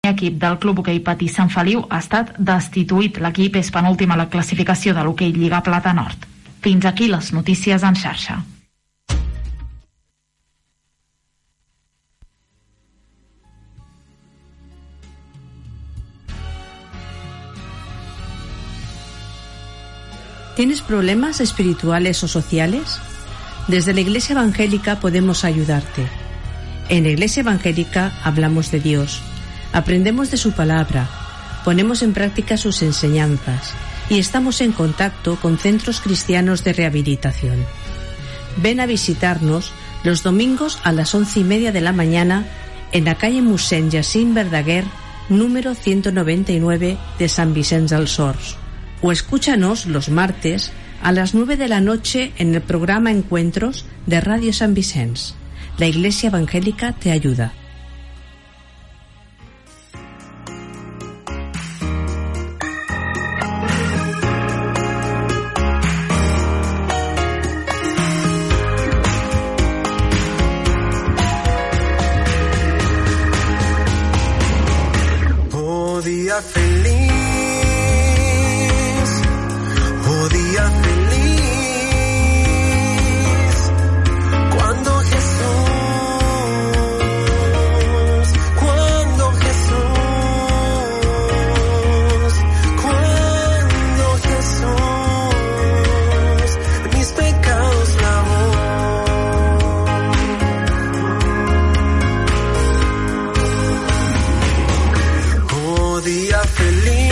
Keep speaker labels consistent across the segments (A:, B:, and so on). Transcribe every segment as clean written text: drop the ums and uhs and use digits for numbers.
A: L'equip del Club Hoquei Patí Sant Feliu ha estat destituït. L'equip és penúltim a la classificació de l'Hoquei Lliga Plata Nord. Fins aquí les notícies en xarxa.
B: ¿Tienes problemas espirituales o sociales? Desde la Iglesia Evangélica podemos ayudarte. En la Iglesia Evangélica hablamos de Dios, aprendemos de su palabra, ponemos en práctica sus enseñanzas y estamos en contacto con centros cristianos de rehabilitación. Ven a visitarnos los domingos a las 11:30 de la mañana en la calle Mossèn Jacint Verdaguer, número 199 de Sant Vicenç dels Horts. O escúchanos los martes a las 9 de la noche en el programa Encuentros de Radio San Vicenç. La Iglesia Evangélica te ayuda.
C: Oh, día feliz. Oh, día feliz. Cuando mis pecados lavó. Oh, día feliz.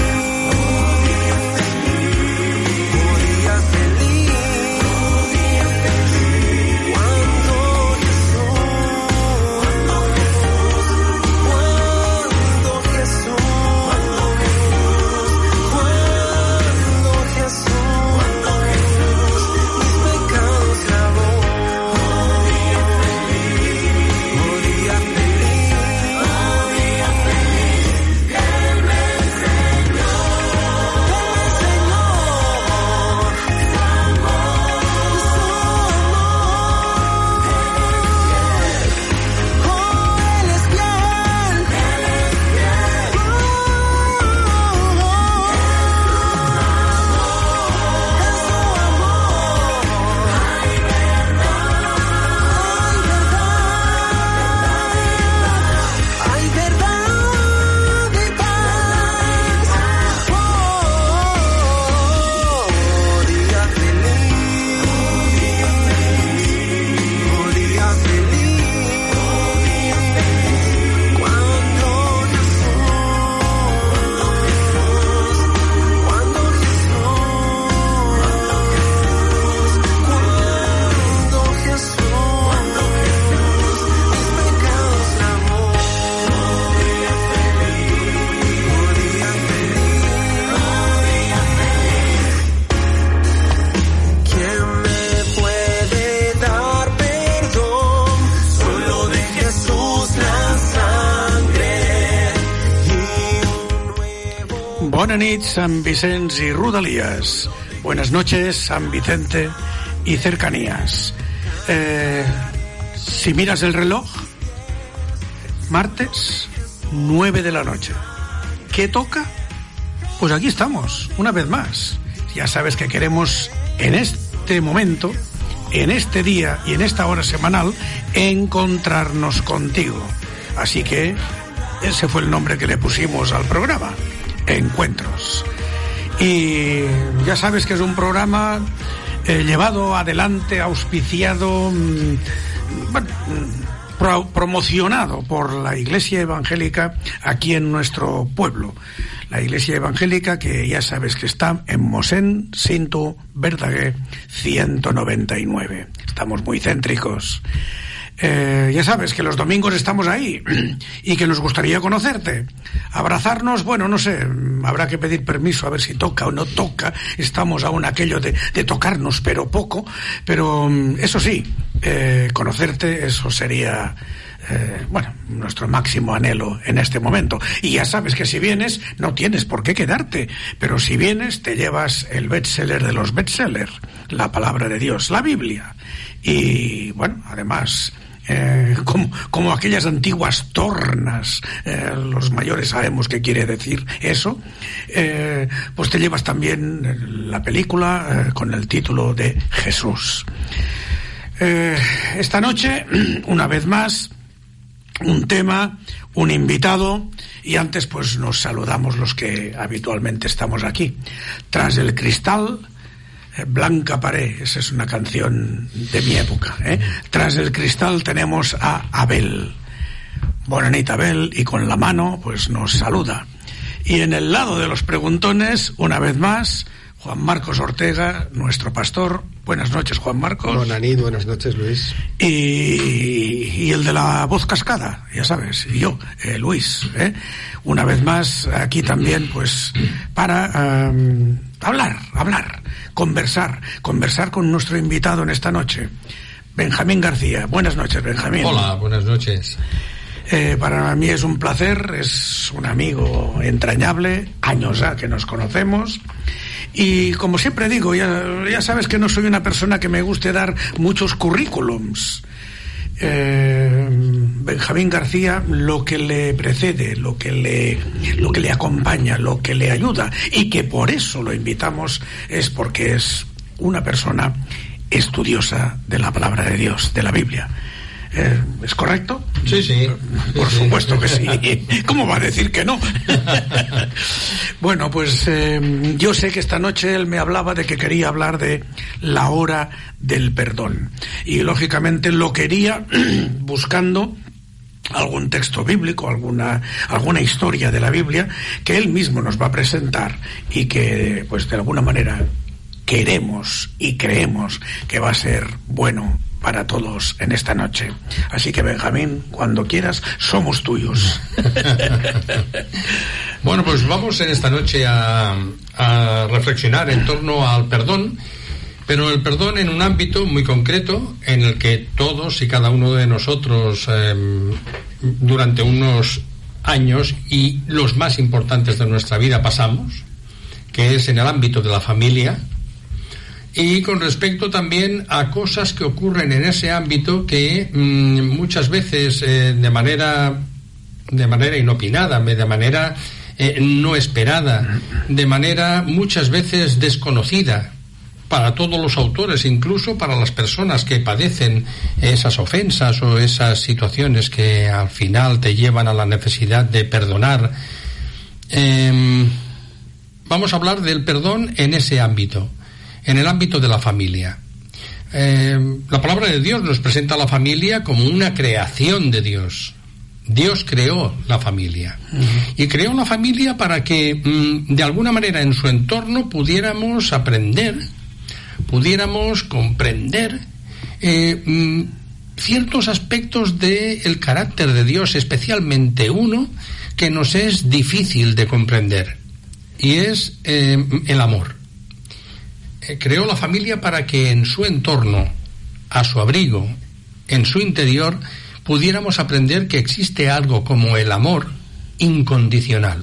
D: Bona nit, San Vicenç y Rodalies. Buenas noches, San Vicente y cercanías. Si miras el reloj, martes, 9 de la noche. ¿Qué toca? Pues aquí estamos, una vez más. Ya sabes que queremos en este momento, en este día y en esta hora semanal, encontrarnos contigo. Así que ese fue el nombre que le pusimos al programa, Encuentros. Y ya sabes que es un programa llevado adelante, auspiciado, promocionado por la Iglesia Evangélica aquí en nuestro pueblo. La Iglesia Evangélica, que ya sabes que está en Mossèn Jacint Verdaguer 199. Estamos muy céntricos. Ya sabes que los domingos estamos ahí y que nos gustaría conocerte. Abrazarnos, bueno, no sé, habrá que pedir permiso a ver si toca o no toca. Estamos aún aquello de tocarnos, pero poco. Pero eso sí, conocerte, eso sería nuestro máximo anhelo en este momento. Y ya sabes que si vienes no tienes por qué quedarte, pero si vienes te llevas el bestseller de los bestsellers, la palabra de Dios, la Biblia. Y bueno, además como aquellas antiguas tornas, los mayores sabemos qué quiere decir eso, pues te llevas también la película con el título de Jesús. Esta noche, una vez más, un tema, un invitado, y antes pues nos saludamos los que habitualmente estamos aquí. Tras el cristal, Blanca Paré, esa es una canción de mi época, ¿eh? Tras el cristal tenemos a Abel. Bonanita Abel, y con la mano pues nos saluda. Y en el lado de los preguntones, una vez más, Juan Marcos Ortega, nuestro pastor. Buenas noches, Juan Marcos.
E: Bonanit, buenas noches, Luis.
D: Y el de la voz cascada, ya sabes, y yo, Luis, una vez más aquí también, pues, para hablar, conversar con nuestro invitado en esta noche, Benjamín García. Buenas noches, Benjamín.
E: Hola, buenas noches.
D: Para mí es un placer, es un amigo entrañable, años ya que nos conocemos. Y como siempre digo, ya sabes que no soy una persona que me guste dar muchos currículums. Benjamín García, lo que le precede, lo que le acompaña, lo que le ayuda, y que por eso lo invitamos, es porque es una persona estudiosa de la palabra de Dios, de la Biblia. ¿Es correcto?
E: Sí.
D: Por supuesto que sí. ¿Cómo va a decir que no? Bueno, pues yo sé que esta noche él me hablaba de que quería hablar de la hora del perdón. Y lógicamente lo quería buscando algún texto bíblico, alguna historia de la Biblia que él mismo nos va a presentar y que, pues de alguna manera, queremos y creemos que va a ser bueno para todos en esta noche. Así que, Benjamín, cuando quieras, somos tuyos.
E: Bueno, pues vamos en esta noche a reflexionar en torno al perdón, pero el perdón en un ámbito muy concreto en el que todos y cada uno de nosotros durante unos años y los más importantes de nuestra vida pasamos, que es en el ámbito de la familia, y con respecto también a cosas que ocurren en ese ámbito que muchas veces de manera inopinada, de manera no esperada, de manera muchas veces desconocida para todos los autores, incluso para las personas que padecen esas ofensas o esas situaciones que al final te llevan a la necesidad de perdonar. Vamos a hablar del perdón en ese ámbito, en el ámbito de la familia. La palabra de Dios nos presenta a la familia como una creación de Dios. Dios creó la familia. Y creó la familia para que de alguna manera en su entorno pudiéramos aprender, pudiéramos comprender ciertos aspectos del carácter de Dios, especialmente uno que nos es difícil de comprender, y es el amor. Creó la familia para que en su entorno, a su abrigo, en su interior, pudiéramos aprender que existe algo como el amor incondicional.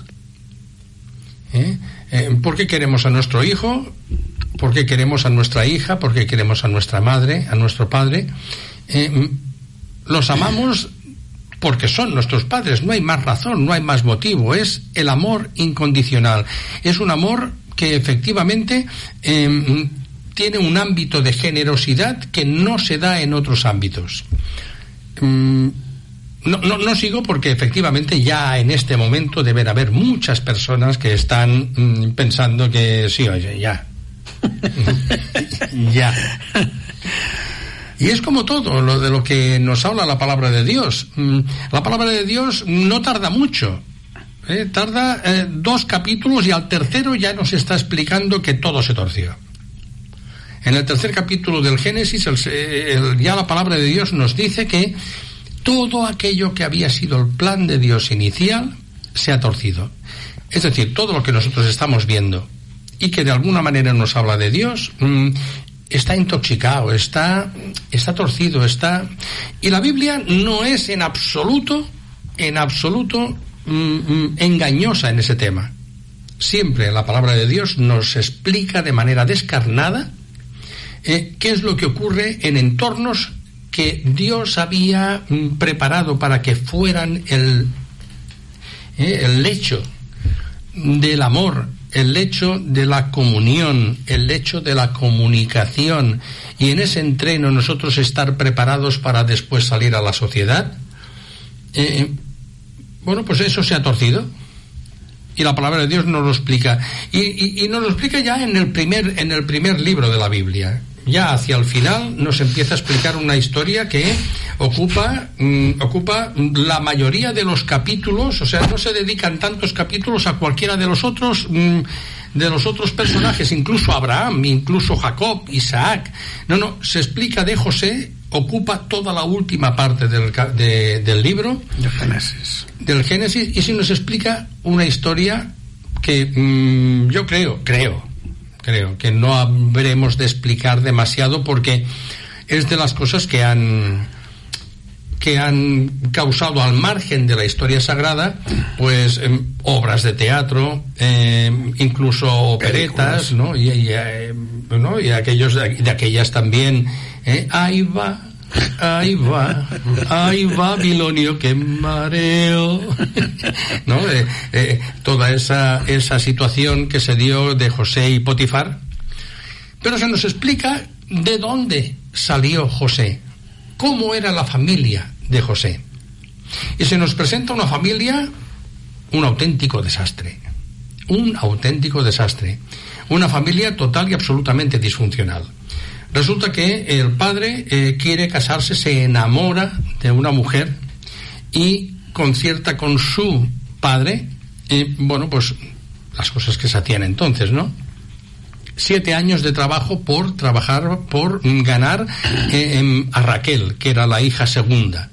E: ¿Por qué queremos a nuestro hijo? ¿Por qué queremos a nuestra hija? ¿Por qué queremos a nuestra madre, a nuestro padre? Los amamos porque son nuestros padres, no hay más razón, no hay más motivo, es el amor incondicional. Es un amor que efectivamente tiene un ámbito de generosidad que no se da en otros ámbitos. No sigo porque efectivamente ya en este momento deben haber muchas personas que están pensando que sí, oye, ya. Ya. Y es como todo lo de lo que nos habla la palabra de Dios. La palabra de Dios no tarda mucho. Tarda 2 capítulos y al tercero ya nos está explicando que todo se torció. En el 3er capítulo del Génesis ya la palabra de Dios nos dice que todo aquello que había sido el plan de Dios inicial se ha torcido. Es decir, todo lo que nosotros estamos viendo y que de alguna manera nos habla de Dios está intoxicado, está torcido, y la Biblia no es en absoluto engañosa en ese tema. Siempre la palabra de Dios nos explica de manera descarnada qué es lo que ocurre en entornos que Dios había preparado para que fueran el lecho del amor, el lecho de la comunión, el lecho de la comunicación, y en ese entreno nosotros estar preparados para después salir a la sociedad, bueno, pues eso se ha torcido. Y la palabra de Dios nos lo explica. Y nos lo explica ya en el primer libro de la Biblia. Ya hacia el final nos empieza a explicar una historia que ocupa la mayoría de los capítulos. O sea, no se dedican tantos capítulos a cualquiera de los otros personajes, incluso Abraham, incluso Jacob, Isaac. No, se explica de José, ocupa toda la última parte del libro del Génesis, y se nos explica una historia que yo creo que no habremos de explicar demasiado, porque es de las cosas que han causado, al margen de la historia sagrada, pues obras de teatro, incluso operetas, ¿no? Y aquellas también, ahí va Babilonio, que mareo, ¿no? Toda esa situación que se dio de José y Potifar. Pero se nos explica de dónde salió José, cómo era la familia de José, y se nos presenta una familia, un auténtico desastre, una familia total y absolutamente disfuncional. Resulta que el padre quiere casarse, se enamora de una mujer y concierta con su padre, bueno, pues las cosas que se hacían entonces, ¿no? 7 años de trabajo por ganar a Raquel, que era la hija segunda.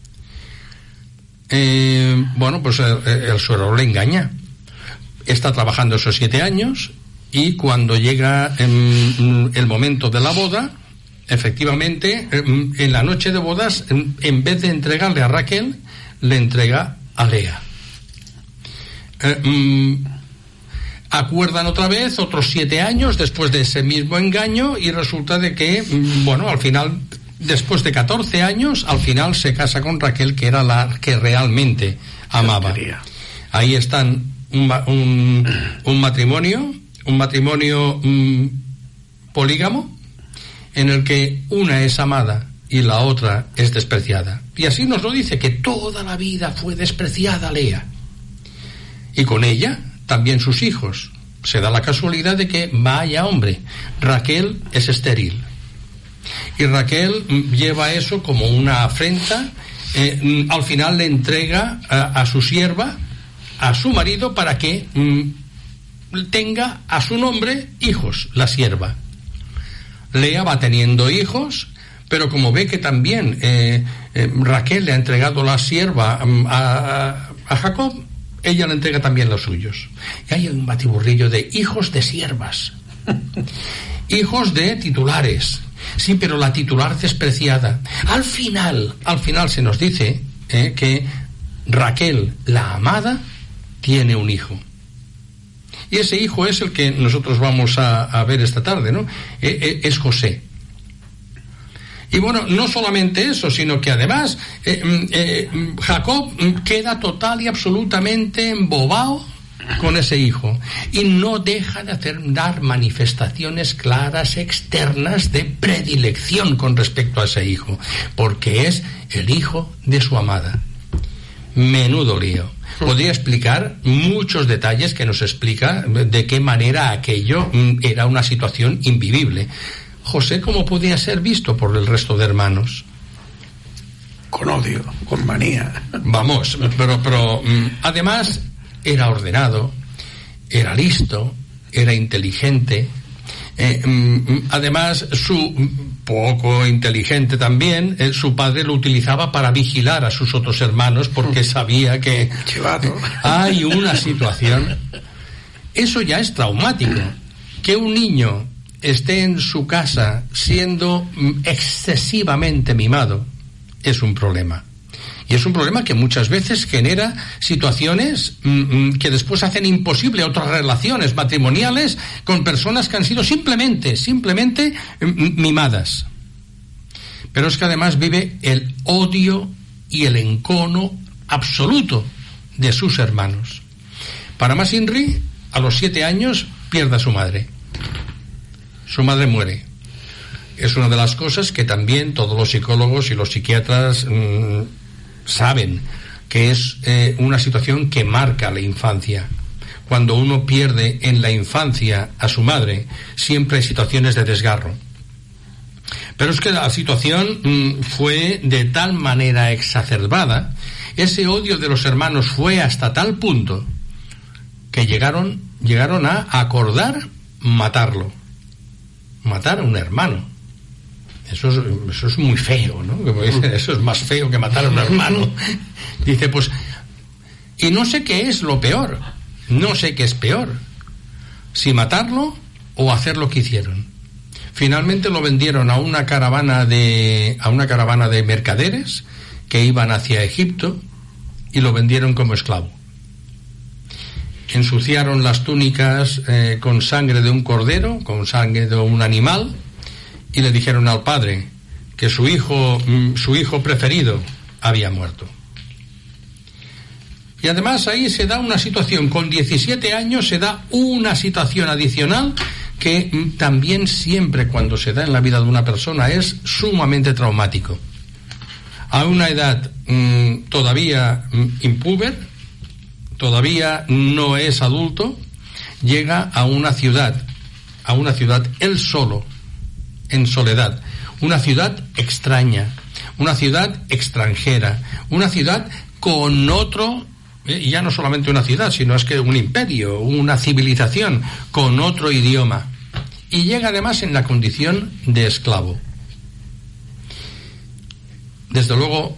E: Bueno, pues el suegro le engaña. Está trabajando esos 7 años, y cuando llega el momento de la boda, efectivamente, en la noche de bodas, en vez de entregarle a Raquel, le entrega a Lea. Acuerdan otra vez otros 7 años después de ese mismo engaño, y resulta de que, bueno, al final, después de 14 años, al final se casa con Raquel, que era la que realmente amaba. Ahí están un matrimonio polígamo, en el que una es amada y la otra es despreciada. Y así nos lo dice, que toda la vida fue despreciada Lea, y con ella también sus hijos. Se da la casualidad de que, vaya hombre, Raquel es estéril, y Raquel lleva eso como una afrenta. Al final le entrega a su sierva, a su marido, para que tenga a su nombre hijos, la sierva. Lea va teniendo hijos, pero como ve que también Raquel le ha entregado la sierva a Jacob, ella le entrega también los suyos. Y hay un batiburrillo de hijos de siervas, hijos de titulares. Sí, pero la titular despreciada. Al final se nos dice que Raquel, la amada, tiene un hijo. Y ese hijo es el que nosotros vamos a ver esta tarde, ¿no? Es José. Y bueno, no solamente eso, sino que además Jacob queda total y absolutamente embobado con ese hijo, y no deja de dar manifestaciones claras externas de predilección con respecto a ese hijo, porque es el hijo de su amada. Menudo lío. Podría explicar muchos detalles que nos explica de qué manera aquello era una situación invivible. José, ¿cómo podía ser visto por el resto de hermanos?
D: Con odio, con manía.
E: Vamos, pero además era ordenado, era listo, era inteligente. Además, poco inteligente también, su padre lo utilizaba para vigilar a sus otros hermanos, porque sabía que hay una situación. Eso ya es traumático. Que un niño esté en su casa siendo excesivamente mimado es un problema. Y es un problema que muchas veces genera situaciones que después hacen imposible otras relaciones matrimoniales con personas que han sido simplemente mimadas. pero es que además vive el odio y el encono absoluto de sus hermanos. Para Masinri, a los 7 años, pierde a su madre. Su madre muere. Es una de las cosas que también todos los psicólogos y los psiquiatras saben, que es una situación que marca la infancia. Cuando uno pierde en la infancia a su madre, siempre hay situaciones de desgarro. Pero es que la situación fue de tal manera exacerbada, ese odio de los hermanos fue hasta tal punto que llegaron a acordar matarlo. Matar a un hermano. Eso es muy feo, ¿no? Eso es más feo que matar a un hermano. Dice, pues, y no sé qué es lo peor. No sé qué es peor. Si matarlo o hacer lo que hicieron. Finalmente lo vendieron a una caravana de mercaderes que iban hacia Egipto y lo vendieron como esclavo. Ensuciaron las túnicas con sangre de un cordero, con sangre de un animal, y le dijeron al padre que su hijo preferido había muerto. Y además ahí se da una situación, con 17 años se da una situación adicional que también siempre cuando se da en la vida de una persona es sumamente traumático. A una edad todavía impúber, todavía no es adulto, llega a una ciudad él solo, en soledad, una ciudad extraña, una ciudad extranjera, una ciudad con otro, ya no solamente una ciudad, sino es que un imperio, una civilización con otro idioma, y llega además en la condición de esclavo. Desde luego,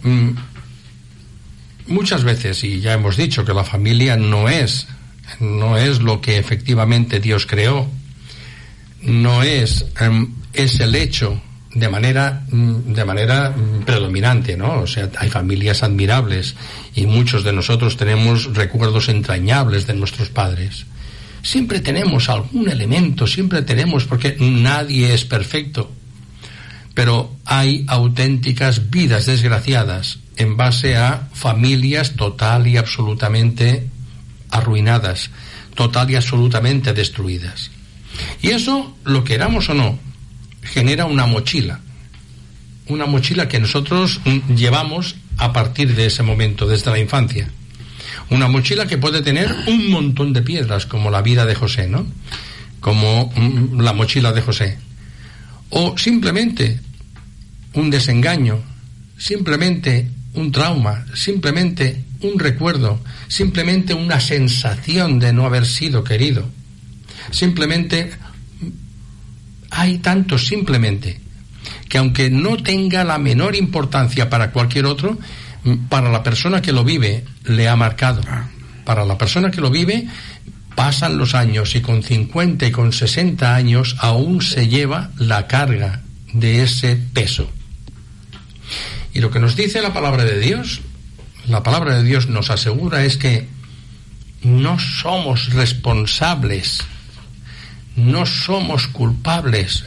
E: muchas veces, y ya hemos dicho que la familia no es lo que efectivamente Dios creó, no es el hecho de manera predominante, ¿no? O sea, hay familias admirables y muchos de nosotros tenemos recuerdos entrañables de nuestros padres. Siempre tenemos algún elemento, porque nadie es perfecto. Pero hay auténticas vidas desgraciadas en base a familias total y absolutamente arruinadas, total y absolutamente destruidas. Y eso, lo queramos o no, genera una mochila que nosotros llevamos a partir de ese momento, desde la infancia. Una mochila que puede tener un montón de piedras, como la vida de José, ¿no? Como la mochila de José. O simplemente un desengaño, simplemente un trauma, simplemente un recuerdo, simplemente una sensación de no haber sido querido. Simplemente, hay tantos simplemente, que aunque no tenga la menor importancia para cualquier otro, para la persona que lo vive le ha marcado. Para la persona que lo vive pasan los años y con 50 y con 60 años aún se lleva la carga de ese peso. Y lo que nos dice la palabra de Dios nos asegura es que no somos responsables, no somos culpables,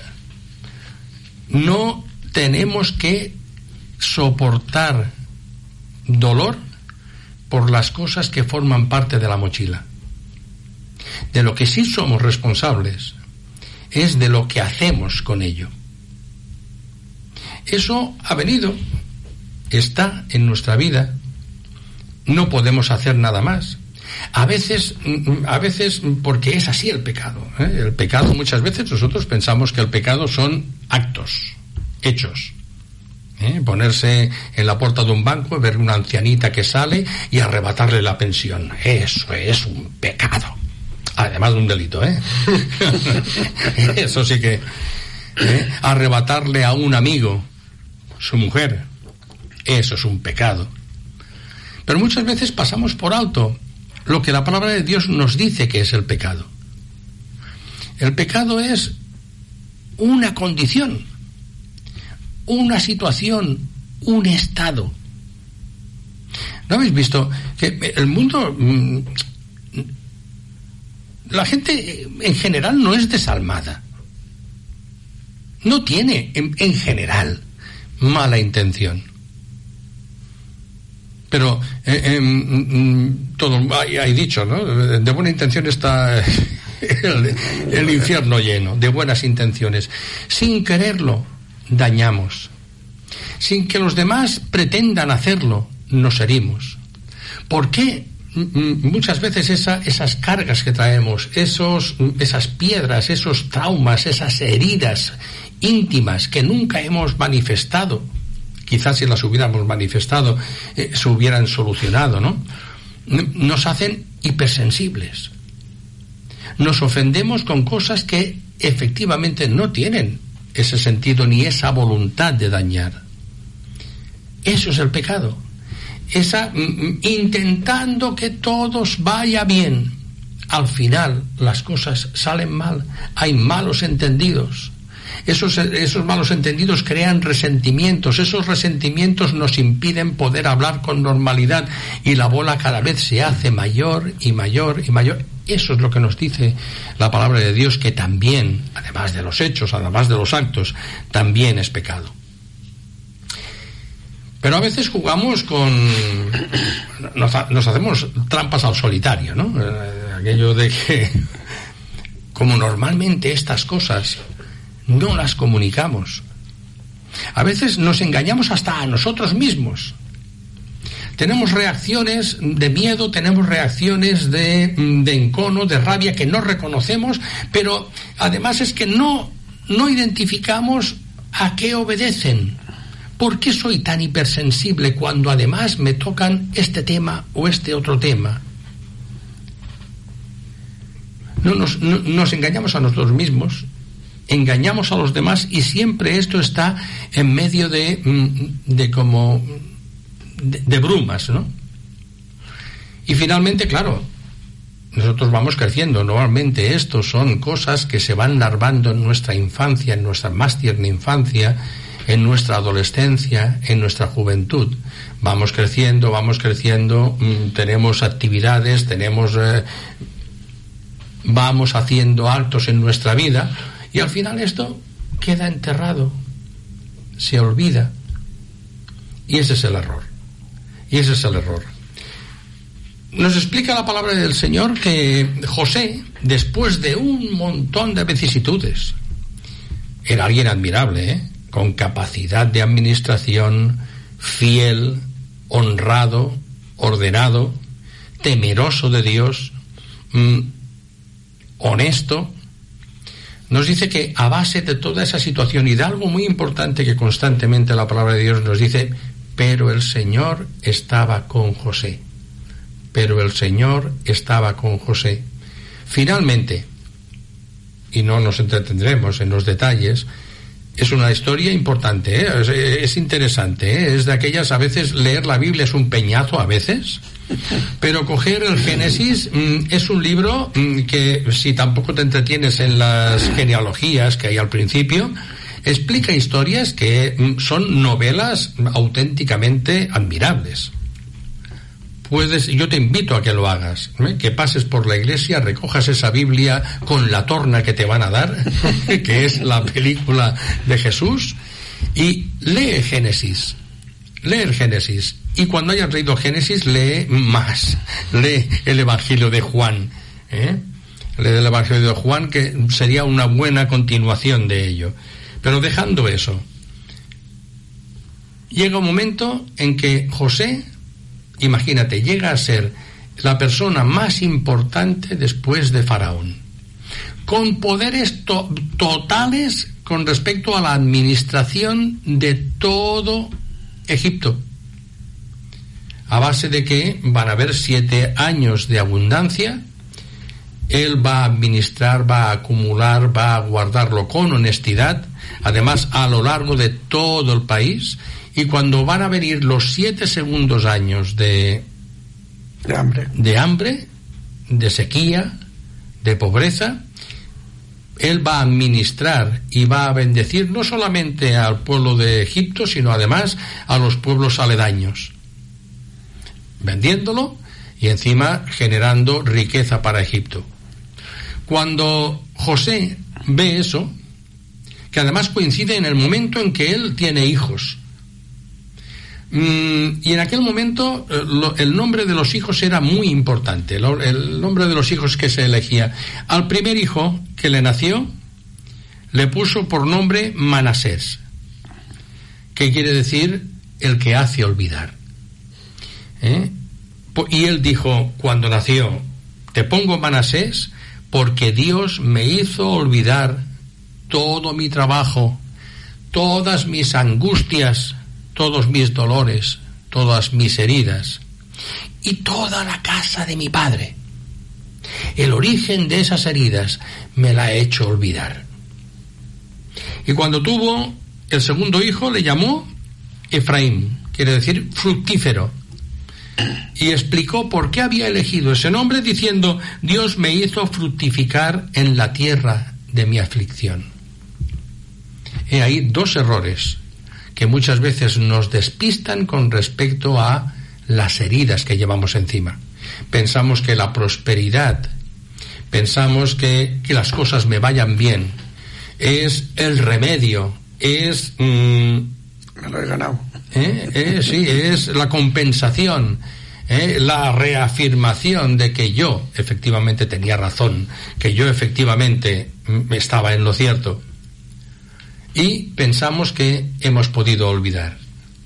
E: no tenemos que soportar dolor por las cosas que forman parte de la mochila. De lo que sí somos responsables es de lo que hacemos con ello. Eso ha venido, está en nuestra vida, no podemos hacer nada más. A veces porque es así el pecado, ¿eh? El pecado, muchas veces nosotros pensamos que el pecado son actos, hechos. Ponerse en la puerta de un banco, ver una ancianita que sale y arrebatarle la pensión. Eso es un pecado. Además de un delito, Eso sí que... arrebatarle a un amigo su mujer, eso es un pecado. Pero muchas veces pasamos por alto lo que la palabra de Dios nos dice que es el pecado. El pecado es una condición, una situación, un estado. ¿No habéis visto que el mundo, la gente en general no es desalmada? No tiene, en general, mala intención. Pero todo hay dicho, ¿no? De buena intención está el infierno lleno, de buenas intenciones. Sin quererlo, dañamos. Sin que los demás pretendan hacerlo, nos herimos. ¿Por qué muchas veces esas cargas que traemos, esas piedras, esos traumas, esas heridas íntimas que nunca hemos manifestado, quizás si las hubiéramos manifestado se hubieran solucionado, ¿no? Nos hacen hipersensibles. Nos ofendemos con cosas que efectivamente no tienen ese sentido ni esa voluntad de dañar. Eso es el pecado. Intentando que todos vaya bien. Al final las cosas salen mal. Hay malos entendidos. Esos malos entendidos crean resentimientos. Esos resentimientos nos impiden poder hablar con normalidad y la bola cada vez se hace mayor y mayor y mayor. Eso es lo que nos dice la palabra de Dios, que también, además de los hechos, además de los actos, también es pecado. Pero a veces jugamos nos hacemos trampas al solitario, ¿no? Aquello de que, como normalmente estas cosas no las comunicamos, a veces nos engañamos hasta a nosotros mismos. Tenemos reacciones de miedo, tenemos reacciones de encono, de rabia que no reconocemos, pero además es que no identificamos a qué obedecen. ¿Por qué soy tan hipersensible cuando además me tocan este tema o este otro tema? Nos engañamos a nosotros mismos, engañamos a los demás, y siempre esto está en medio de brumas, ¿no? Y finalmente, claro, nosotros vamos creciendo. Normalmente estos son cosas que se van larvando en nuestra infancia, en nuestra más tierna infancia, en nuestra adolescencia, en nuestra juventud. Vamos creciendo, tenemos actividades, vamos haciendo altos en nuestra vida, y al final esto queda enterrado, se olvida, y ese es el error. Nos explica la palabra del Señor que José, después de un montón de vicisitudes, era alguien admirable, con capacidad de administración, fiel, honrado, ordenado, temeroso de Dios, honesto. Nos dice que a base de toda esa situación y de algo muy importante que constantemente la palabra de Dios nos dice, pero el Señor estaba con José. Finalmente, y no nos entretendremos en los detalles, es una historia importante, es interesante, es de aquellas, a veces leer la Biblia es un peñazo a veces, pero coger el Génesis es un libro que, si tampoco te entretienes en las genealogías que hay al principio, explica historias que son novelas auténticamente admirables. Yo te invito a que lo hagas, que pases por la iglesia, recojas esa Biblia con la torna que te van a dar, que es la película de Jesús, y lee Génesis. Y cuando hayas leído Génesis, lee más. Lee el Evangelio de Juan. Lee el Evangelio de Juan, que sería una buena continuación de ello. Pero dejando eso, llega un momento en que José, imagínate, llega a ser la persona más importante después de Faraón, con poderes totales con respecto a la administración de todo Egipto, a base de que van a haber 7 años de abundancia. Él va a administrar, va a acumular, va a guardarlo con honestidad, además a lo largo de todo el país. Y cuando van a venir los 7 segundos años de hambre, de sequía, de pobreza, él va a administrar y va a bendecir no solamente al pueblo de Egipto, sino además a los pueblos aledaños, vendiéndolo y encima generando riqueza para Egipto. Cuando José ve eso, que además coincide en el momento en que él tiene hijos, Y en aquel momento el nombre de los hijos era muy importante, el nombre de los hijos que se elegía. Al primer hijo que le nació le puso por nombre Manasés, que quiere decir el que hace olvidar. Y él dijo cuando nació: te pongo Manasés porque Dios me hizo olvidar todo mi trabajo, todas mis angustias, todos mis dolores, todas mis heridas y toda la casa de mi padre. El origen de esas heridas me la ha hecho olvidar. Y cuando tuvo el segundo hijo le llamó Efraín, quiere decir fructífero, y explicó por qué había elegido ese nombre diciendo: Dios me hizo fructificar en la tierra de mi aflicción. He ahí dos errores que muchas veces nos despistan con respecto a las heridas que llevamos encima. Pensamos que la prosperidad, pensamos que las cosas me vayan bien, es el remedio, es...
D: me lo he ganado.
E: Sí, es la compensación, la reafirmación de que yo efectivamente tenía razón, que yo efectivamente estaba en lo cierto. Y pensamos que hemos podido olvidar.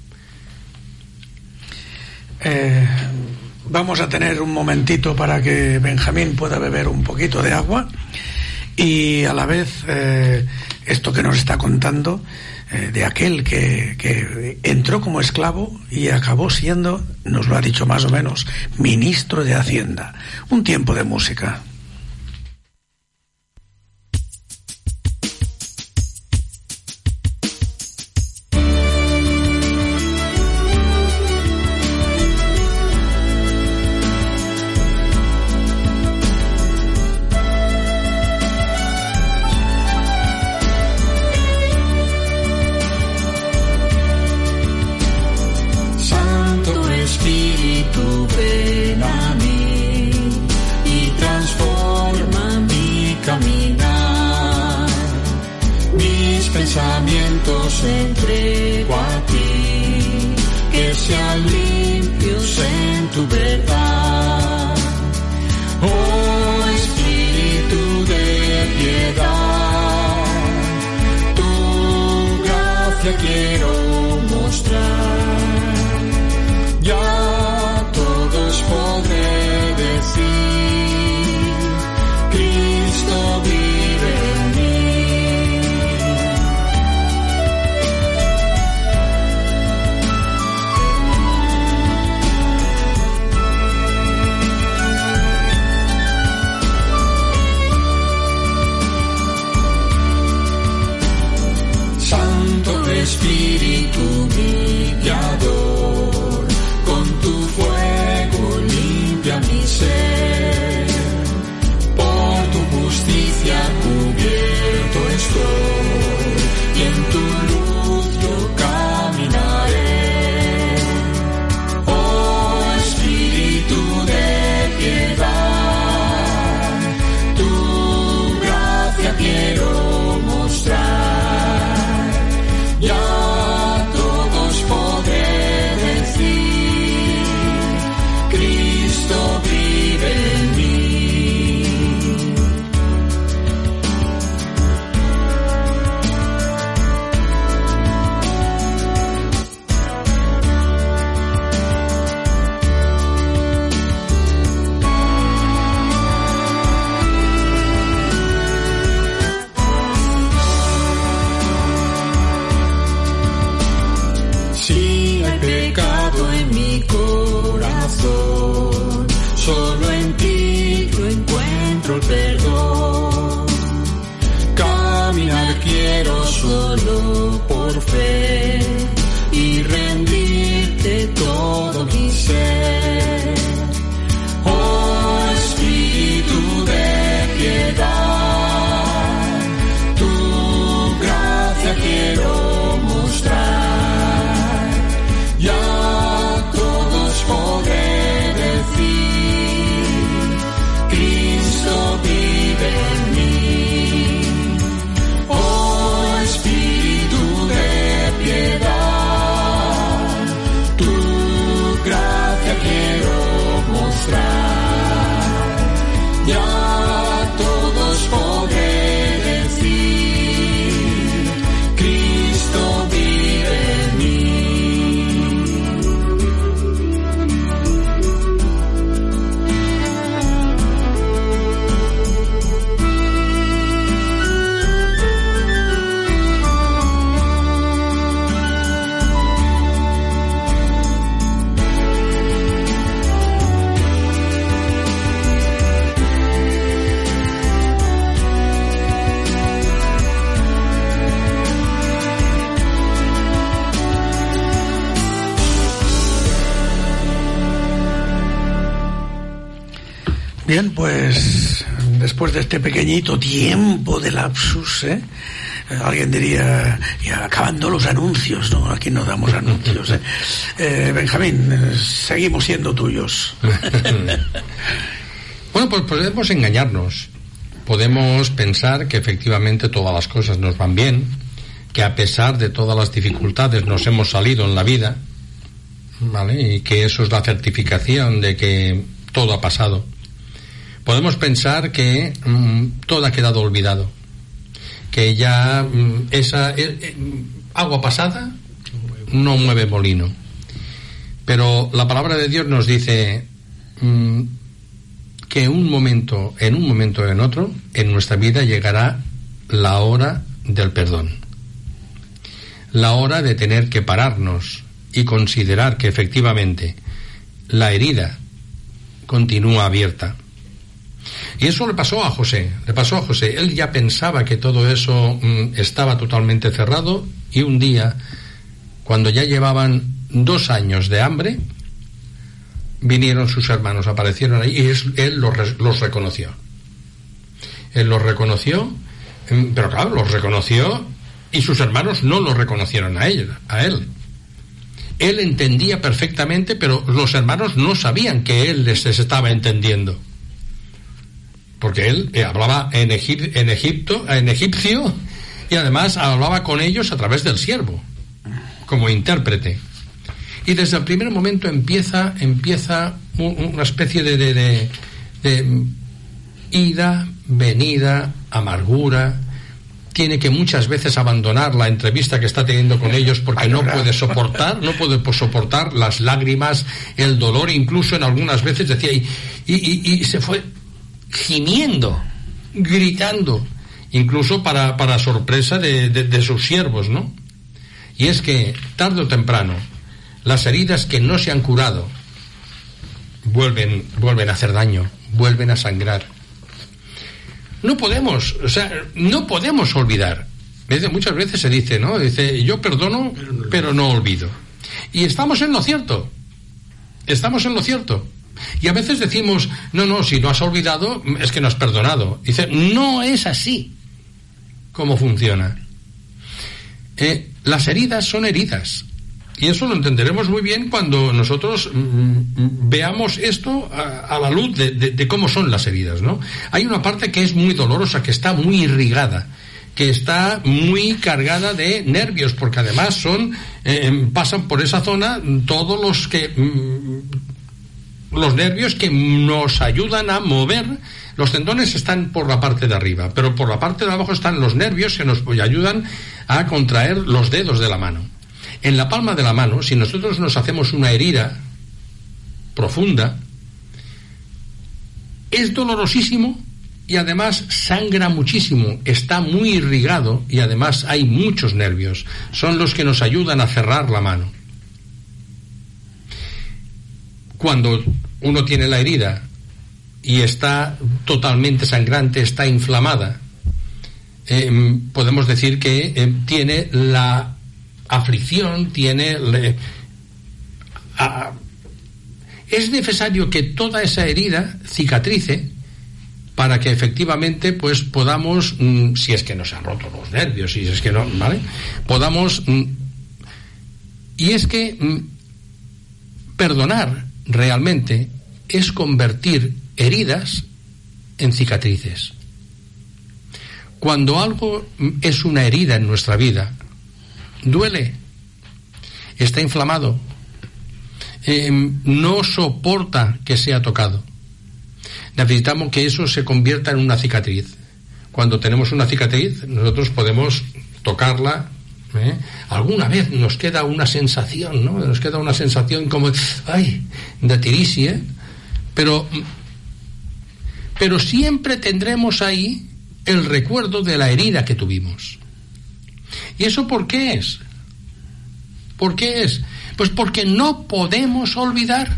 D: Vamos a tener un momentito para que Benjamín pueda beber un poquito de agua y a la vez esto que nos está contando de aquel que entró como esclavo y acabó siendo, nos lo ha dicho más o menos, ministro de Hacienda. Un tiempo de música.
F: Entrego a ti, que sean limpios en tu verdad. Oh Espíritu de piedad, tu gracia quiero mostrar. Ya a todos podré decir: Cristo vive en mí. Espíritu guiador, con tu fuego limpia mi ser, por tu justicia cubierto estoy, y en tu luz yo caminaré. Oh Espíritu de piedad, tu gracia quiero mostrar. Ya todos podré decir: Cristo vive en mí. Solo en ti yo encuentro el perdón. Caminar quiero solo por fe y rendirte todo mi ser. Oh Espíritu de piedad, tu gracia quiero mostrar. Ya todos podré decir: Cristo vive
D: Bien, pues después de este pequeñito tiempo de lapsus, alguien diría, y acabando los anuncios, ¿no? Aquí no damos anuncios, Benjamín, seguimos siendo tuyos.
E: Bueno, pues podemos engañarnos, podemos pensar que efectivamente todas las cosas nos van bien, que a pesar de todas las dificultades nos hemos salido en la vida, ¿vale? Y que eso es la certificación de que todo ha pasado. Podemos pensar que todo ha quedado olvidado, que ya esa agua pasada no mueve molino. Pero la palabra de Dios nos dice que en un momento o en otro, en nuestra vida llegará la hora del perdón. La hora de tener que pararnos y considerar que efectivamente la herida continúa abierta. Y eso le pasó a José. Él ya pensaba que todo eso estaba totalmente cerrado, y un día, cuando ya llevaban 2 años de hambre, vinieron sus hermanos, aparecieron ahí, y él los reconoció. Él los reconoció, pero claro, los reconoció, y sus hermanos no lo reconocieron a él. Él entendía perfectamente, pero los hermanos no sabían que él les estaba entendiendo. Porque él hablaba en egipcio, y además hablaba con ellos a través del siervo, como intérprete. Y desde el primer momento empieza una especie de ida, venida, amargura. Tiene que muchas veces abandonar la entrevista que está teniendo con ellos porque no puede soportar las lágrimas, el dolor. Incluso en algunas veces decía, y se fue gimiendo, gritando, incluso para sorpresa de sus siervos, ¿no? Y es que tarde o temprano las heridas que no se han curado vuelven a hacer daño, vuelven a sangrar. No podemos olvidar. Muchas veces se dice, ¿no? Dice, yo perdono, pero no olvido. Y estamos en lo cierto. Y a veces decimos, no, si no has olvidado, es que no has perdonado. Dice, no es así como funciona. Las heridas son heridas. Y eso lo entenderemos muy bien cuando nosotros veamos esto a la luz de cómo son las heridas, ¿no? Hay una parte que es muy dolorosa, que está muy irrigada, que está muy cargada de nervios, porque además pasan por esa zona todos los nervios que nos ayudan a mover. Los tendones están por la parte de arriba, pero por la parte de abajo están los nervios que nos ayudan a contraer los dedos de la mano. En la palma de la mano, si nosotros nos hacemos una herida profunda, es dolorosísimo y además sangra muchísimo, está muy irrigado y además hay muchos nervios. Son los que nos ayudan a cerrar la mano. Cuando uno tiene la herida y está totalmente sangrante, está inflamada, podemos decir que tiene la aflicción, es necesario que toda esa herida cicatrice para que efectivamente pues podamos, si es que nos han roto los nervios, si es que no, ¿vale? Podamos, y es que perdonar realmente es convertir heridas en cicatrices. Cuando algo es una herida en nuestra vida, duele, está inflamado, no soporta que sea tocado. Necesitamos que eso se convierta en una cicatriz. Cuando tenemos una cicatriz, nosotros podemos tocarla. Alguna vez nos queda una sensación, ¿no? Nos queda una sensación como, de tiricia, pero siempre tendremos ahí el recuerdo de la herida que tuvimos. ¿Y eso por qué es? ¿Por qué es? Pues porque no podemos olvidar.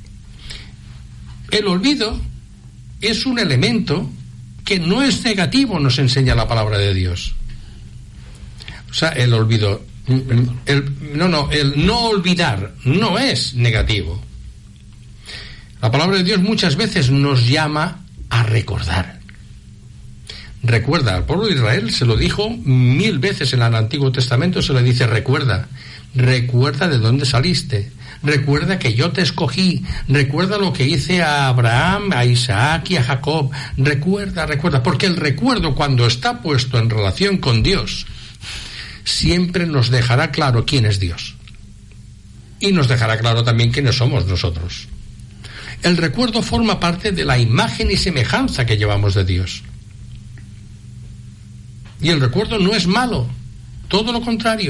E: El olvido es un elemento que no es negativo, nos enseña la palabra de Dios. O sea, el olvido, el no olvidar no es negativo. La palabra de Dios muchas veces nos llama a recordar. Recuerda, al pueblo de Israel se lo dijo 1000 veces en el Antiguo Testamento, se le dice recuerda de dónde saliste, recuerda que yo te escogí, recuerda lo que hice a Abraham, a Isaac y a Jacob, recuerda, porque el recuerdo, cuando está puesto en relación con Dios, siempre nos dejará claro quién es Dios y nos dejará claro también quiénes somos nosotros. El recuerdo forma parte de la imagen y semejanza que llevamos de Dios. Y el recuerdo no es malo, todo lo contrario.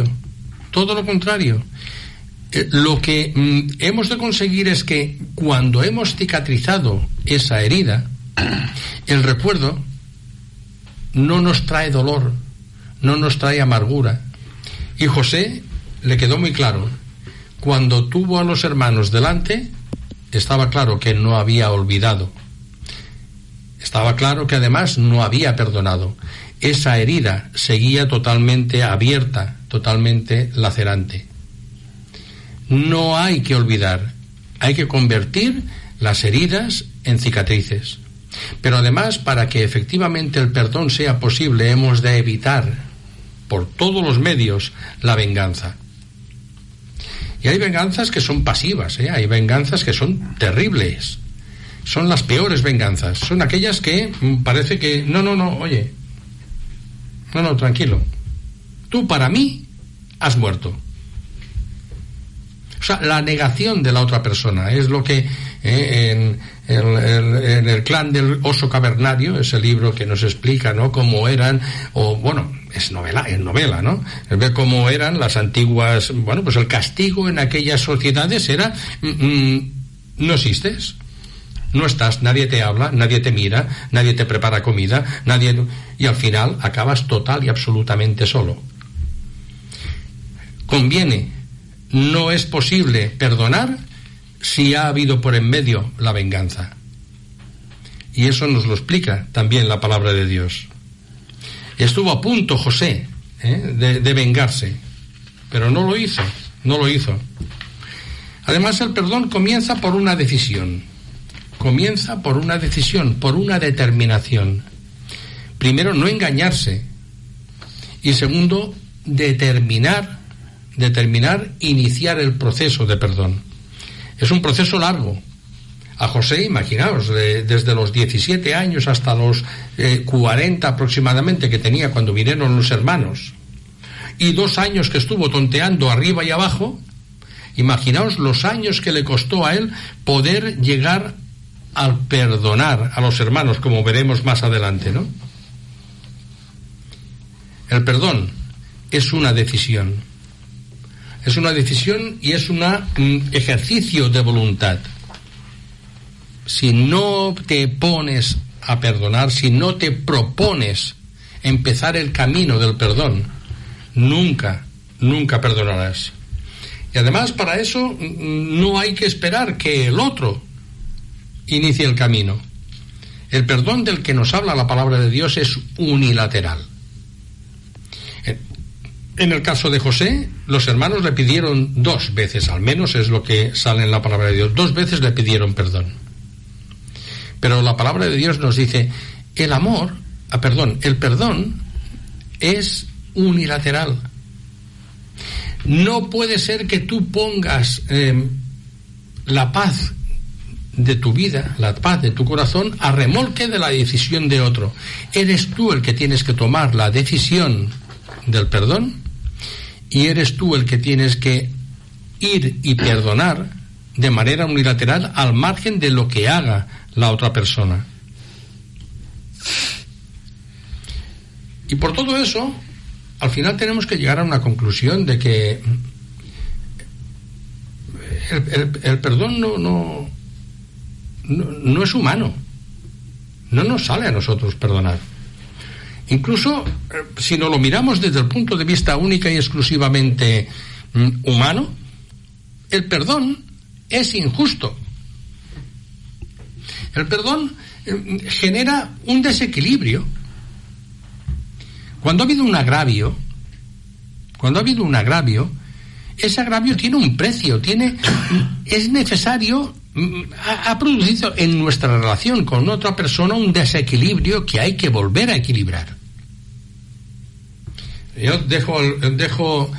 E: Lo que hemos de conseguir es que cuando hemos cicatrizado esa herida, el recuerdo no nos trae dolor, no nos trae amargura. Y José le quedó muy claro, cuando tuvo a los hermanos delante, estaba claro que no había olvidado, estaba claro que además no había perdonado. Esa herida seguía totalmente abierta, totalmente lacerante. No hay que olvidar, hay que convertir las heridas en cicatrices. Pero además, para que efectivamente el perdón sea posible, hemos de evitar por todos los medios la venganza. Y hay venganzas que son pasivas, hay venganzas que son terribles. Son las peores venganzas, son aquellas que parece que oye, tranquilo, tú para mí has muerto. O sea, la negación de la otra persona es lo que en el clan del oso cavernario, ese libro que nos explica, ¿no?, cómo eran, es novela, ¿no?, ver cómo eran las antiguas, pues el castigo en aquellas sociedades era no existes, no estás, nadie te habla, nadie te mira, nadie te prepara comida, y al final acabas total y absolutamente solo. Conviene, no es posible perdonar si ha habido por en medio la venganza. Y eso nos lo explica también la palabra de Dios. Estuvo a punto José de vengarse, pero no lo hizo. Además, el perdón comienza por una decisión, por una determinación. Primero, no engañarse, y segundo, determinar, iniciar el proceso de perdón. Es un proceso largo. A José, imaginaos, desde los 17 años hasta los 40 aproximadamente que tenía cuando vinieron los hermanos, y 2 años que estuvo tonteando arriba y abajo, imaginaos los años que le costó a él poder llegar al perdonar a los hermanos, como veremos más adelante, ¿no? El perdón es una decisión. Y es un ejercicio de voluntad. Si no te pones a perdonar, si no te propones empezar el camino del perdón, nunca perdonarás. Y además, para eso no hay que esperar que el otro inicie el camino. El perdón del que nos habla la palabra de Dios es unilateral. En el caso de José, los hermanos le pidieron 2 veces, al menos es lo que sale en la palabra de Dios, 2 veces le pidieron perdón. Pero la palabra de Dios nos dice, el perdón es unilateral. No puede ser que tú pongas la paz de tu vida, la paz de tu corazón, a remolque de la decisión de otro. Eres tú el que tienes que tomar la decisión del perdón, y eres tú el que tienes que ir y perdonar de manera unilateral al margen de lo que haga la otra persona. Y por todo eso, al final tenemos que llegar a una conclusión de que el perdón no es humano. No nos sale a nosotros perdonar. Incluso si no lo miramos desde el punto de vista única y exclusivamente humano, el perdón es injusto. El perdón genera un desequilibrio. Cuando ha habido un agravio, ese agravio tiene un precio, es necesario ha producido en nuestra relación con otra persona un desequilibrio que hay que volver a equilibrar. Yo dejo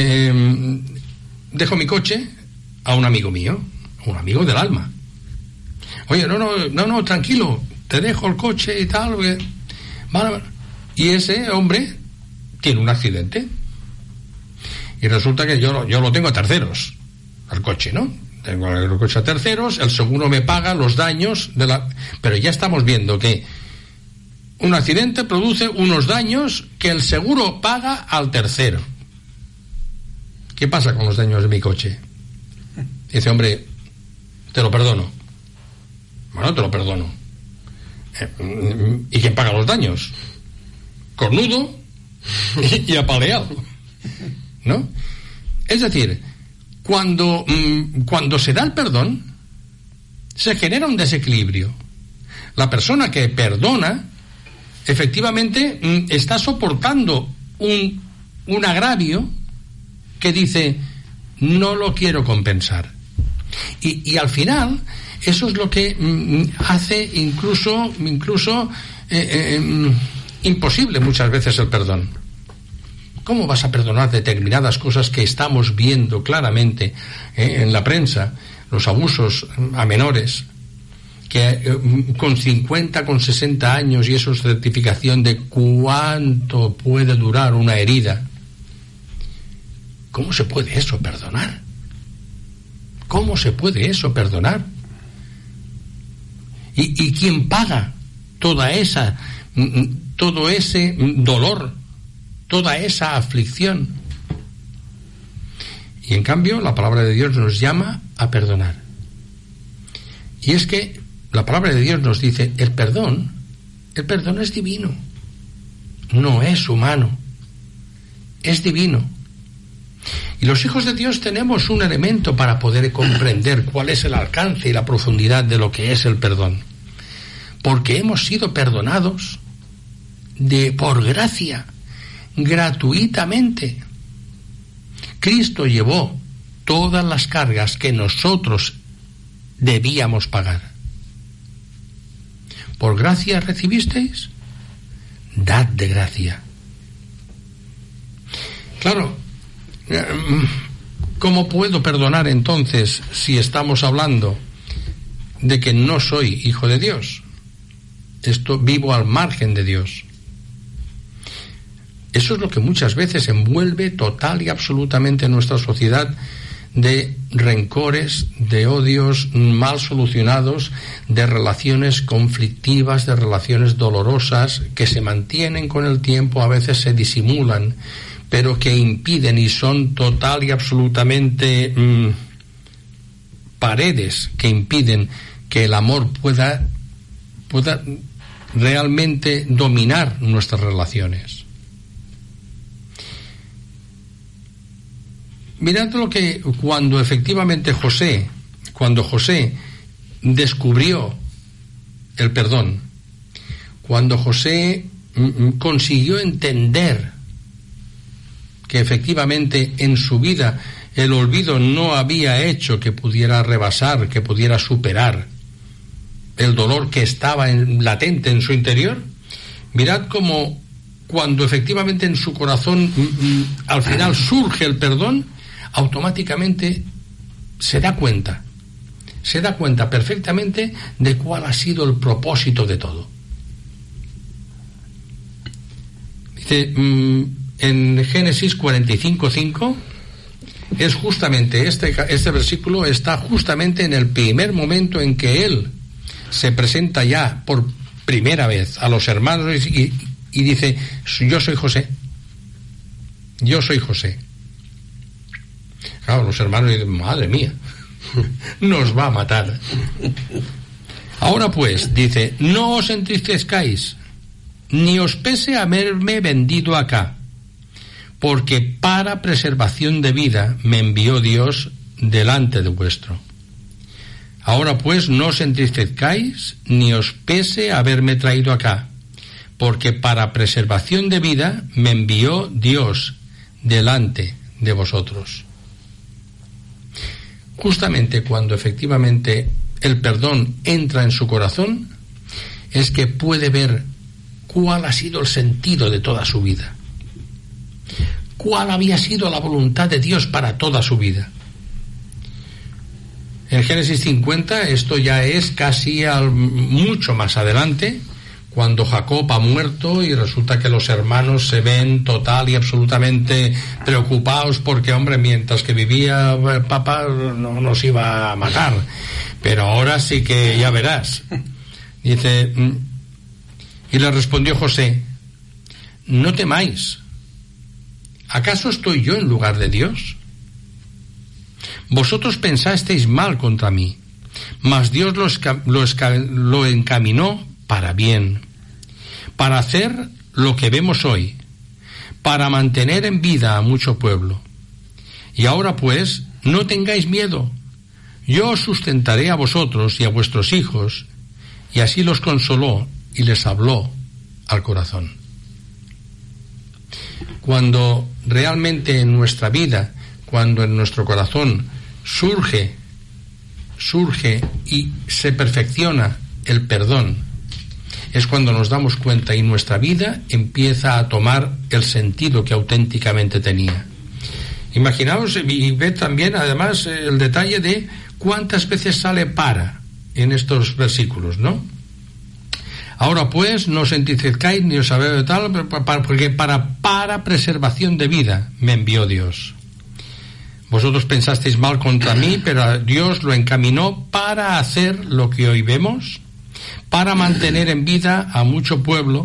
E: mi coche a un amigo mío, un amigo del alma. Oye, no, tranquilo, te dejo el coche y tal. Vale. Y ese hombre tiene un accidente. Y resulta que yo lo tengo a terceros, al coche, ¿no? Tengo el coche a terceros, el seguro me paga los daños pero ya estamos viendo que un accidente produce unos daños que el seguro paga al tercero. ¿Qué pasa con los daños de mi coche? Dice, hombre, te lo perdono. Bueno, te lo perdono. ¿Y quién paga los daños? Cornudo y apaleado, ¿no? Es decir, cuando se da el perdón, se genera un desequilibrio. La persona que perdona, efectivamente, está soportando un agravio que dice, no lo quiero compensar. Y al final, eso es lo que hace incluso imposible muchas veces el perdón. ¿Cómo vas a perdonar determinadas cosas que estamos viendo claramente en la prensa? Los abusos a menores, que con 50, con 60 años, y eso es certificación de cuánto puede durar una herida. ¿Cómo se puede eso perdonar? ¿Cómo se puede eso perdonar? ¿Y quién paga todo ese dolor, toda esa aflicción? Y en cambio la palabra de Dios nos llama a perdonar. Y es que la palabra de Dios nos dice, el perdón es divino, no es humano, es divino. Y los hijos de Dios tenemos un elemento para poder comprender cuál es el alcance y la profundidad de lo que es el perdón. Porque hemos sido perdonados por gracia, gratuitamente. Cristo llevó todas las cargas que nosotros debíamos pagar. ¿Por gracia recibisteis? Dad de gracia. Claro, ¿cómo puedo perdonar entonces si estamos hablando de que no soy hijo de Dios? Vivo al margen de Dios. Eso es lo que muchas veces envuelve total y absolutamente nuestra sociedad, de rencores, de odios mal solucionados, de relaciones conflictivas, de relaciones dolorosas que se mantienen con el tiempo, a veces se disimulan, pero que impiden y son total y absolutamente paredes que impiden que el amor pueda realmente dominar nuestras relaciones. Mirad lo que cuando efectivamente José descubrió el perdón, cuando José consiguió entender que efectivamente en su vida el olvido no había hecho que pudiera rebasar, que pudiera superar el dolor que estaba latente en su interior, mirad cómo cuando efectivamente en su corazón al final surge el perdón, automáticamente se da cuenta perfectamente de cuál ha sido el propósito de todo. Dice en Génesis 45:5, es justamente este versículo está justamente en el primer momento en que él se presenta ya por primera vez a los hermanos y dice, yo soy José. Claro, los hermanos dicen, madre mía, nos va a matar. Ahora pues, dice, no os entristezcáis, ni os pese haberme vendido acá, porque para preservación de vida me envió Dios delante de vuestro. Ahora pues no os entristezcáis, ni os pese haberme traído acá, porque para preservación de vida me envió Dios delante de vosotros. Justamente cuando efectivamente el perdón entra en su corazón, es que puede ver cuál ha sido el sentido de toda su vida, cuál había sido la voluntad de Dios para toda su vida. En Génesis 50 esto ya es casi mucho más adelante, cuando Jacob ha muerto y resulta que los hermanos se ven total y absolutamente preocupados porque, hombre, mientras que vivía papá no nos iba a matar, pero ahora sí que ya verás. Dice, y le respondió José: no temáis, ¿acaso estoy yo en lugar de Dios? Vosotros pensasteis mal contra mí, mas Dios lo encaminó para bien, para hacer lo que vemos hoy, para mantener en vida a mucho pueblo. Y ahora pues, no tengáis miedo, yo os sustentaré a vosotros y a vuestros hijos. Y así los consoló y les habló al corazón. Cuando realmente en nuestra vida, cuando en nuestro corazón surge y se perfecciona el perdón, es cuando nos damos cuenta y nuestra vida empieza a tomar el sentido que auténticamente tenía. Imaginaos y ved también además el detalle de cuántas veces sale para en estos versículos, ¿no? Ahora pues, no os entristezcáis ni os sabéis de tal, porque para preservación de vida me envió Dios. Vosotros pensasteis mal contra mí, pero Dios lo encaminó para hacer lo que hoy vemos, para mantener en vida a mucho pueblo.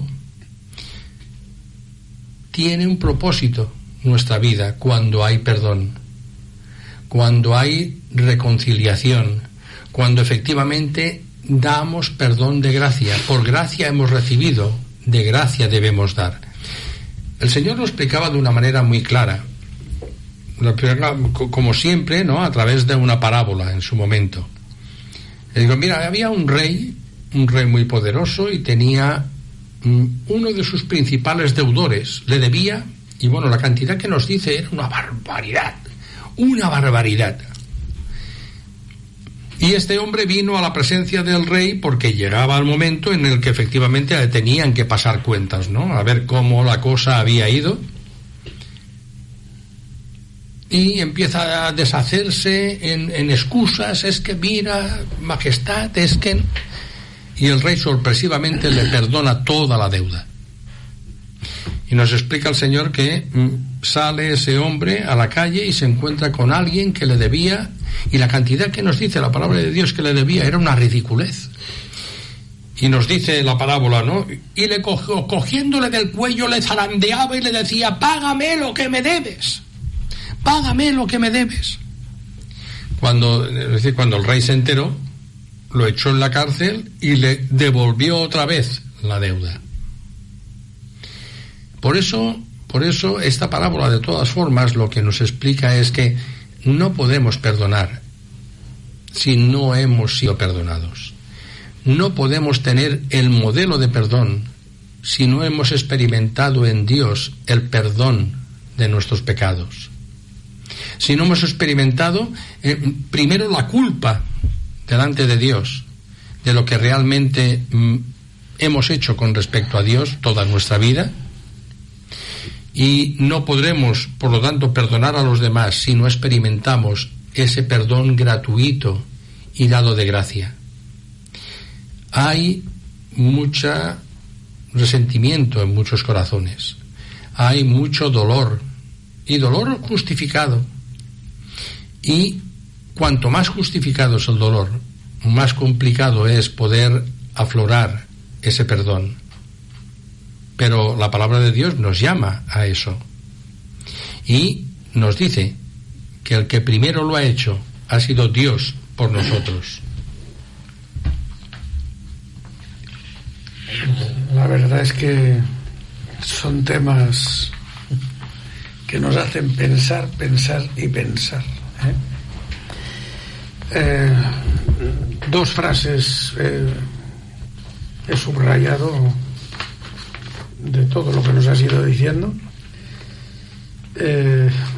E: Tiene un propósito nuestra vida cuando hay perdón, cuando hay reconciliación, cuando efectivamente damos perdón de gracia. Por gracia hemos recibido, de gracia debemos dar. El Señor lo explicaba de una manera muy clara, como siempre, ¿no?, a través de una parábola en su momento. Le digo, mira, había un rey muy poderoso y tenía uno de sus principales deudores, le debía, y bueno, la cantidad que nos dice era una barbaridad. Y este hombre vino a la presencia del rey porque llegaba el momento en el que efectivamente tenían que pasar cuentas, ¿no?, a ver cómo la cosa había ido. Y empieza a deshacerse en excusas, es que mira, majestad, es que... Y el rey sorpresivamente le perdona toda la deuda. Y nos explica el Señor que sale ese hombre a la calle y se encuentra con alguien que le debía, y la cantidad que nos dice la palabra de Dios que le debía era una ridiculez. Y nos dice la parábola, ¿no? Y le cogiéndole del cuello le zarandeaba y le decía: págame lo que me debes. Págame lo que me debes. Es decir, cuando el rey se enteró, lo echó en la cárcel y le devolvió otra vez la deuda. Por eso esta parábola, de todas formas, lo que nos explica es que no podemos perdonar si no hemos sido perdonados. No podemos tener el modelo de perdón si no hemos experimentado en Dios el perdón de nuestros pecados. Si no hemos experimentado primero la culpa delante de Dios de lo que realmente hemos hecho con respecto a Dios toda nuestra vida, y no podremos, por lo tanto, perdonar a los demás si no experimentamos ese perdón gratuito y dado de gracia. Hay mucho resentimiento en muchos corazones, hay mucho dolor, y dolor justificado. Y cuanto más justificado es el dolor, más complicado es poder aflorar ese perdón. Pero la palabra de Dios nos llama a eso. Y nos dice que el que primero lo ha hecho ha sido Dios por nosotros.
D: La verdad es que son temas que nos hacen pensar y pensar. Dos frases he subrayado de todo lo que nos has ido diciendo.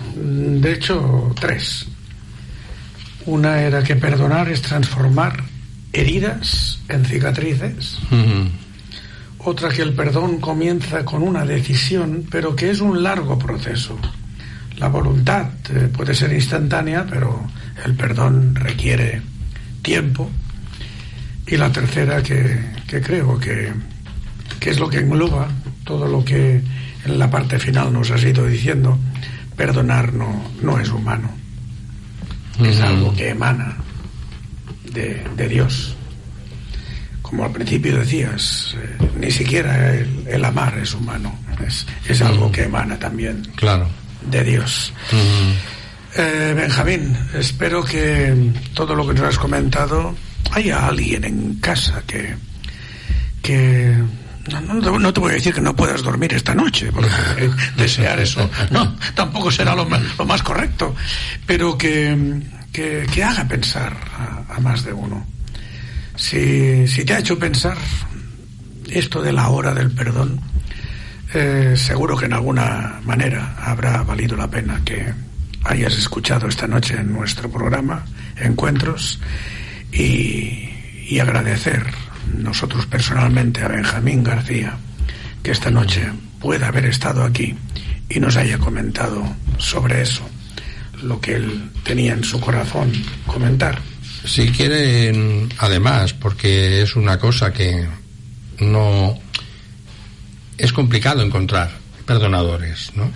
D: De hecho, tres. Una era que perdonar es transformar heridas en cicatrices. Otra que el perdón comienza con una decisión, pero que es un largo proceso. La voluntad puede ser instantánea, pero el perdón requiere tiempo. Y la tercera que creo que es lo que engloba todo lo que en la parte final nos has ido diciendo: perdonar no es humano, es algo que emana de Dios. Como al principio decías, ni siquiera el amar es humano, es algo que emana también de Dios. Benjamín, espero que todo lo que nos has comentado, haya alguien en casa que no te voy a decir que no puedas dormir esta noche, porque desear eso tampoco será lo más correcto, pero que haga pensar a más de uno. Si te ha hecho pensar esto de la hora del perdón, seguro que en alguna manera habrá valido la pena que hayas escuchado esta noche en nuestro programa Encuentros, y agradecer nosotros personalmente a Benjamín García que esta noche pueda haber estado aquí y nos haya comentado sobre eso, lo que él tenía en su corazón comentar.
E: Si quieren, además, porque es una cosa que no es complicado encontrar perdonadores, ¿no?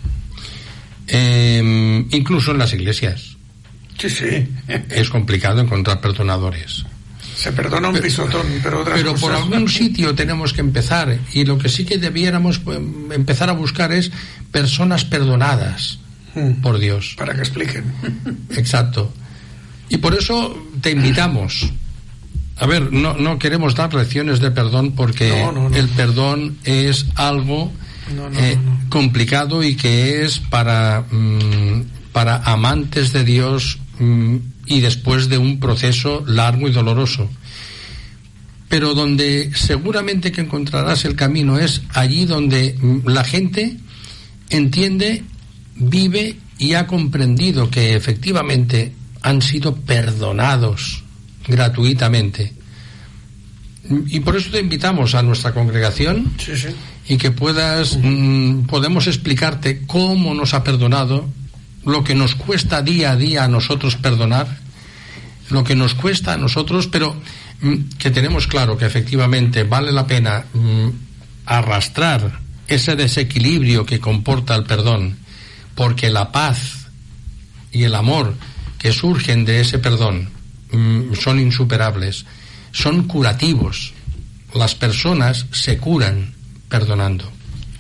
E: Incluso en las iglesias.
D: Sí.
E: Es complicado encontrar perdonadores.
D: Se perdona un pisotón, pero
E: por algún sitio tenemos que empezar, y lo que sí que debiéramos empezar a buscar es personas perdonadas por Dios.
D: Para que expliquen.
E: Exacto. Y por eso te invitamos. A ver, no queremos dar lecciones de perdón, porque el perdón es algo complicado y que es para amantes de Dios, y después de un proceso largo y doloroso. Pero donde seguramente que encontrarás el camino es allí donde la gente entiende, vive y ha comprendido que efectivamente han sido perdonados gratuitamente. Y por eso te invitamos a nuestra congregación, y que podemos explicarte cómo nos ha perdonado, lo que nos cuesta día a día a nosotros perdonar, lo que nos cuesta a nosotros, pero que tenemos claro que efectivamente vale la pena arrastrar ese desequilibrio que comporta el perdón, porque la paz y el amor que surgen de ese perdón son insuperables, son curativos. Las personas se curan perdonando.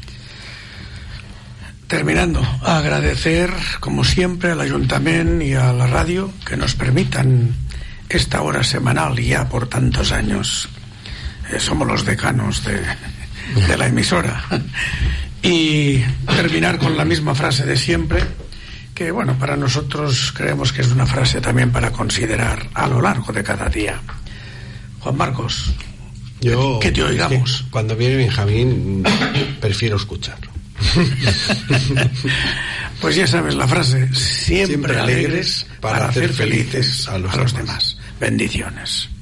D: Terminando, agradecer como siempre al Ayuntamiento y a la radio que nos permitan esta hora semanal ya por tantos años. Somos los decanos de la emisora. Y terminar con la misma frase de siempre, que bueno, para nosotros creemos que es una frase también para considerar a lo largo de cada día. Juan Marcos, que te oigamos.
G: Cuando viene Benjamín, prefiero escucharlo.
D: Pues ya sabes la frase, siempre alegres para hacer felices a los demás. Bendiciones.